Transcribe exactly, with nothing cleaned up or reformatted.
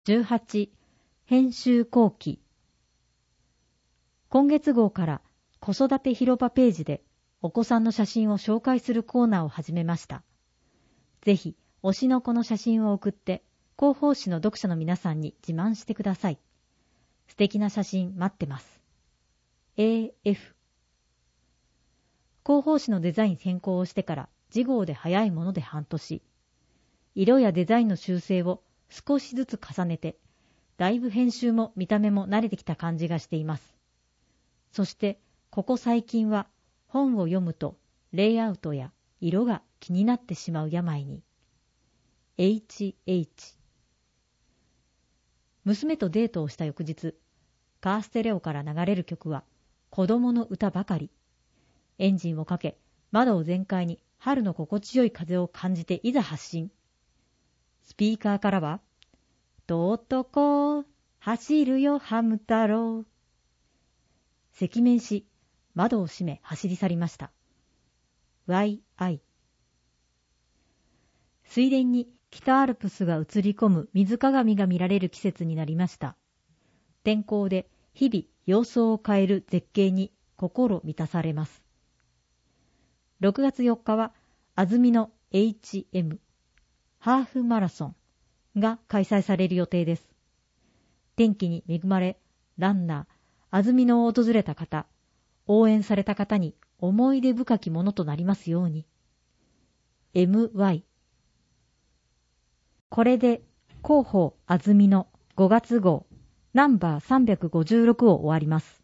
じゅうはち、編集後期。今月号から子育て広場ページでお子さんの写真を紹介するコーナーを始めました。ぜひ推しの子の写真を送って広報誌の読者の皆さんに自慢してください。素敵な写真待ってます。エーエフ 広報誌のデザイン変更をしてから次号で早いもので半年。色やデザインの修正を少しずつ重ねて、だいぶ編集も見た目も慣れてきた感じがしています。そして、ここ最近は本を読むとレイアウトや色が気になってしまう病に。エイチエイチ 娘とデートをした翌日、カーステレオから流れる曲は子供の歌ばかり。エンジンをかけ、窓を全開に春の心地よい風を感じていざ発進。スピーカーからは、とっとこ走るよハム太郎。赤面し、窓を閉め走り去りました。ワイアイ。水田に北アルプスが映り込む水鏡が見られる季節になりました。天候で日々様相を変える絶景に心満たされます。ろくがつよっかは安曇野 エイチエム ハーフマラソンが開催される予定です。天気に恵まれ、ランナー、安曇野を訪れた方、応援された方に思い出深きものとなりますように。エムワイ。これで広報安曇野ごがつ号ナンバーさんびゃくごじゅうろくを終わります。